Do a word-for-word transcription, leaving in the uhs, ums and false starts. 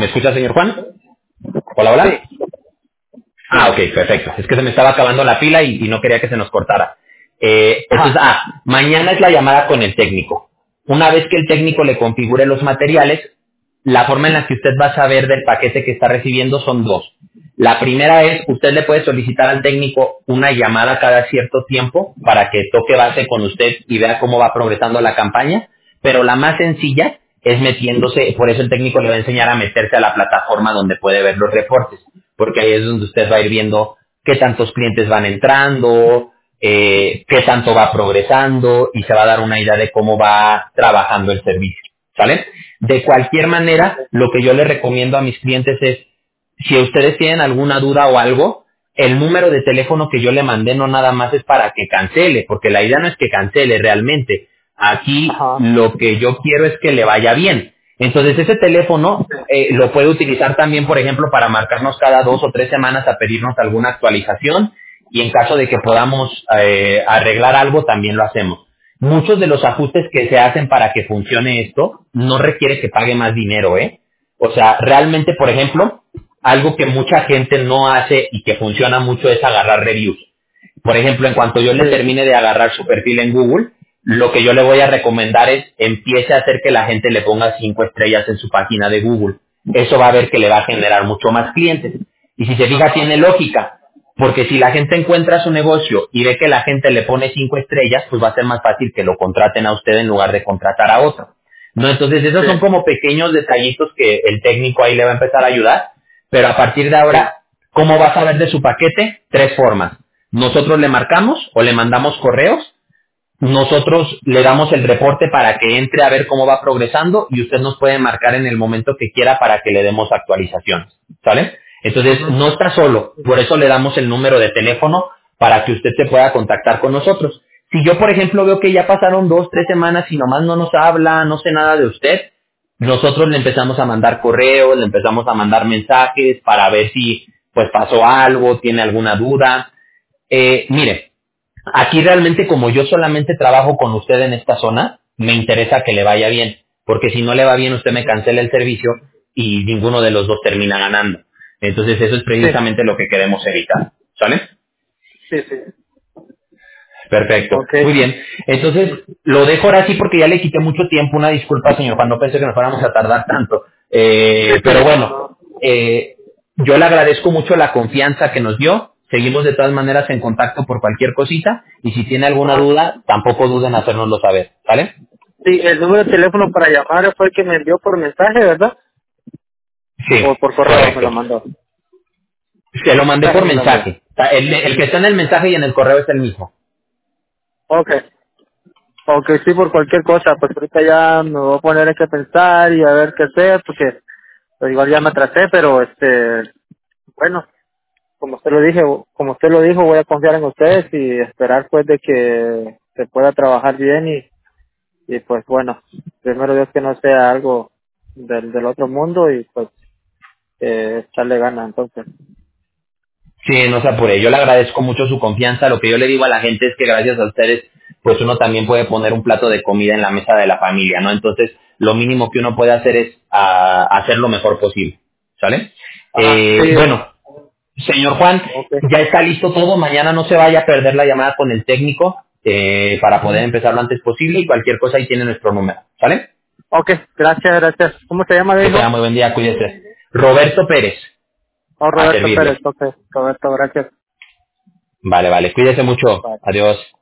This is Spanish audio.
¿Me escucha, señor Juan? Hola, Sí. hola. Ah, ok, perfecto. Es que se me estaba acabando la pila y, y no quería que se nos cortara. Eh, entonces, Ajá. ah, mañana es la llamada con el técnico. Una vez que el técnico le configure los materiales, la forma en la que usted va a saber del paquete que está recibiendo son dos. La primera es, usted le puede solicitar al técnico una llamada cada cierto tiempo para que toque base con usted y vea cómo va progresando la campaña, pero la más sencilla es metiéndose, por eso el técnico le va a enseñar a meterse a la plataforma donde puede ver los reportes, porque ahí es donde usted va a ir viendo qué tantos clientes van entrando, eh, qué tanto va progresando y se va a dar una idea de cómo va trabajando el servicio, ¿sale? De cualquier manera, lo que yo le recomiendo a mis clientes es, si ustedes tienen alguna duda o algo, el número de teléfono que yo le mandé no nada más es para que cancele, porque la idea no es que cancele realmente. Aquí Ajá. lo que yo quiero es que le vaya bien. Entonces ese teléfono eh, lo puede utilizar también, por ejemplo, para marcarnos cada dos o tres semanas a pedirnos alguna actualización y en caso de que podamos eh, arreglar algo también lo hacemos. Muchos de los ajustes que se hacen para que funcione esto no requiere que pague más dinero, ¿eh? O sea, realmente, por ejemplo, algo que mucha gente no hace y que funciona mucho es agarrar reviews. Por ejemplo, en cuanto yo le Sí. termine de agarrar su perfil en Google, lo que yo le voy a recomendar es empiece a hacer que la gente le ponga cinco estrellas en su página de Google. Eso va a ver que le va a generar mucho más clientes. Y si se fija, tiene lógica. Porque si la gente encuentra su negocio y ve que la gente le pone cinco estrellas, pues va a ser más fácil que lo contraten a usted en lugar de contratar a otro. ¿No? Entonces esos Sí. son como pequeños detallitos que el técnico ahí le va a empezar a ayudar. Pero a partir de Sí. ahora, ¿cómo va a saber de su paquete? Tres formas. Nosotros le marcamos o le mandamos correos, nosotros le damos el reporte para que entre a ver cómo va progresando y usted nos puede marcar en el momento que quiera para que le demos actualizaciones, ¿sale? Entonces, Ujú. no está solo, por eso le damos el número de teléfono para que usted se pueda contactar con nosotros. Si yo, por ejemplo, veo que ya pasaron dos, tres semanas y nomás no nos habla, no sé nada de usted, nosotros le empezamos a mandar correos, le empezamos a mandar mensajes para ver si pues pasó algo, tiene alguna duda. Eh, mire, aquí realmente como yo solamente trabajo con usted en esta zona, me interesa que le vaya bien, porque si no le va bien usted me cancela el servicio y ninguno de los dos termina ganando. Entonces eso es Sí. precisamente lo que queremos evitar, ¿sale? Sí, sí. Perfecto, Ok. muy bien. Entonces lo dejo ahora sí porque ya le quité mucho tiempo, una disculpa señor Juan, no pensé que nos fuéramos a tardar tanto. Sí, Eh, sí. pero No, bueno, no. eh, yo le agradezco mucho la confianza que nos dio. Seguimos de todas maneras en contacto por cualquier cosita y si tiene alguna Ajá. duda, tampoco duden en hacérnoslo saber, ¿vale? Sí, el número de teléfono para llamar fue el que me envió por mensaje, ¿verdad? Sí, O por correo me correcto. lo mandó. Se lo mandé Mensaje por me lo envió. mensaje. El, el que está en el mensaje y en el correo es el mismo. Ok. Ok, sí, por cualquier cosa, pues ahorita ya me voy a poner en qué pensar y a ver qué hacer, porque pues, igual ya me atrasé, pero este, bueno, como usted lo dije, como usted lo dijo, voy a confiar en ustedes y esperar pues de que se pueda trabajar bien y, y pues bueno, primero Dios que no sea algo del, del otro mundo y pues eh, echarle ganas entonces. Sí, no se apure. Yo le agradezco mucho su confianza. Lo que yo le digo a la gente es que gracias a ustedes, pues uno también puede poner un plato de comida en la mesa de la familia, ¿no? Entonces, lo mínimo que uno puede hacer es ah, hacer lo mejor posible, ¿sale? Ajá, Eh, sí, bueno, señor Juan, ok, ya está listo todo. Mañana no se vaya a perder la llamada con el técnico eh, para poder empezar lo antes posible y cualquier cosa ahí tiene nuestro número, ¿sale? ok, gracias, gracias. ¿Cómo se llama, Que dijo? tenga muy buen día, cuídese. Roberto Pérez, Oh, a Roberto Pérez, servirle. ok, Roberto, gracias. Vale, vale, cuídese mucho. Bye. Adiós.